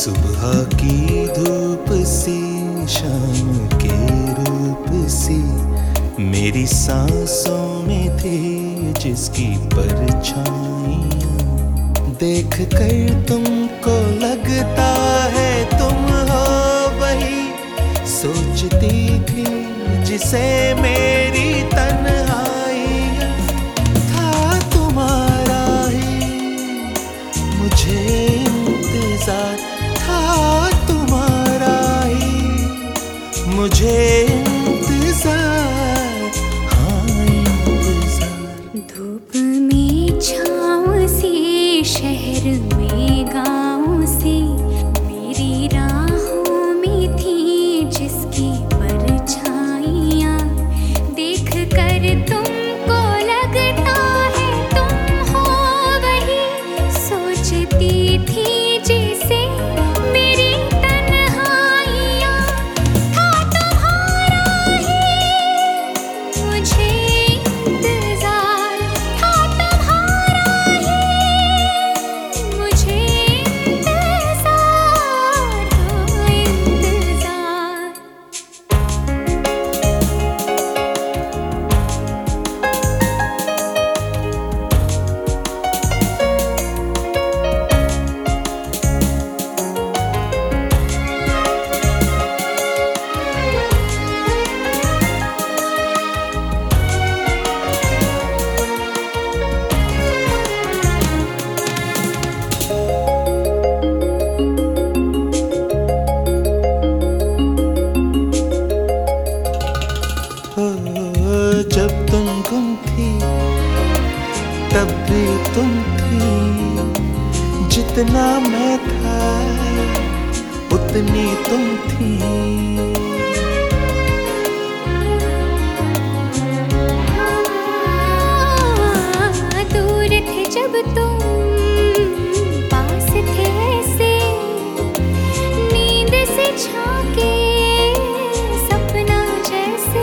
सुबह की धूप सी, शाम के रूप सी, मेरी सांसों में थी जिसकी परछाइयाँ। देख कर तुमको लगता है तुम हो वही, सोचती थी जिसे मेरी तन्हाइयाँ। था तुम्हारा ही मुझे इंतजार, था तुम्हारा ही मुझे इंतजार, हाँ इंतजार। धूप में छाँव सी, शहर में गाँव सी, मेरी राहों में थी जिसकी परछाइयाँ। देख कर तुमको लगता है तुम हो वही, सोचती थी जैसे मेरी तन्हाइयाँ। था तुम्हारा ही मुझे इंतजार, था तुम्हारा ही मुझे इंतजार, हाँ इंतजार। जब तुम गुम थी तब भी तुम थी, जितना मैं था उतनी तुम थी। दूर थे जब तुम, पास थे ऐसे, नींद से झांके सपना जैसे,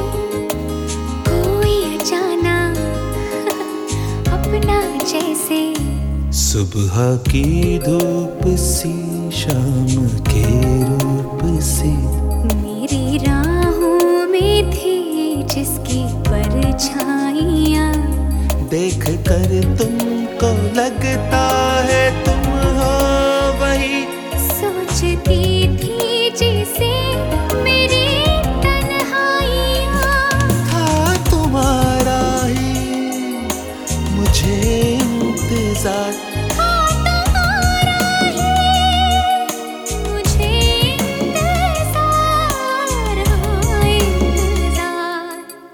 कोई अचानक अपना जैसे। सुबह की धूप सी, शाम के रूप सी, मेरी राहों में थी जिसकी परछाइयाँ। देख कर तुमको लगता है तुम हो वही, सोचती थी जैसे मेरी तन्हाइयाँ। था तुम्हारा ही मुझे इंतजार, था तुम्हारा ही मुझे इंतजार, हाँ इंतजार।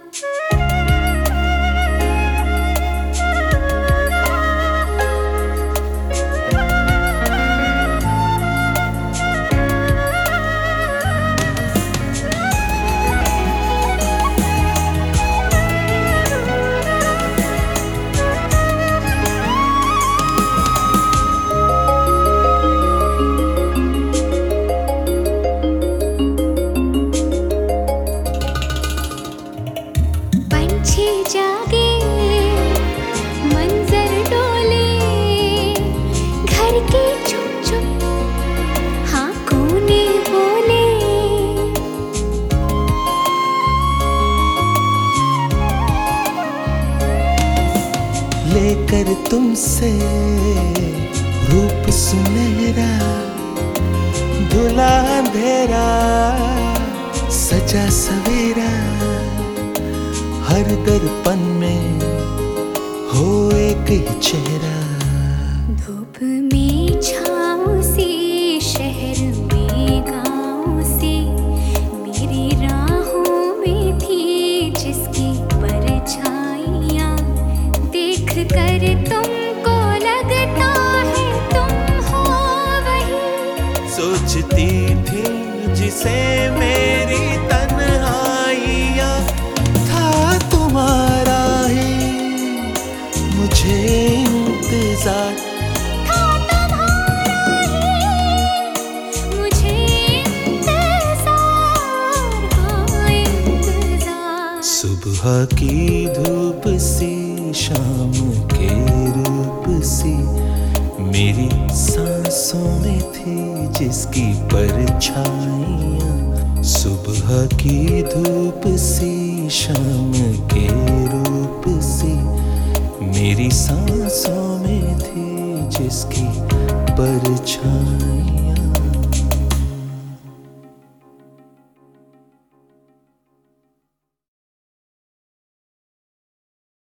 पंछी जागे, मंजर डोले, घर के चुप चुप हाँ कोने बोले। लेकर तुमसे रूप सुनहरा, धुला अंधेरा, सजा सवेरा, हर दर्पण में हो एक ही चेहरा। धूप में छाँव सी, शहर में गाँव सी, मेरी राहों में थी जिसकी परछाइयाँ। देख कर तुमको लगता है तुम हो वही, सोचती थी जिसे मेरी तन्हाइयाँ। था तुम्हारा ही मुझे इंतजार, था तुम्हारा ही मुझे इंतजार, हाँ इंतजार। सुबह की धूप सी, शाम के रूप सी, मेरी सांस सांसों में थी जिसकी परछाइयाँ, सुबह की धूप सी शाम के रूप सी, मेरी सांसों में थी जिसकी परछाइयाँ।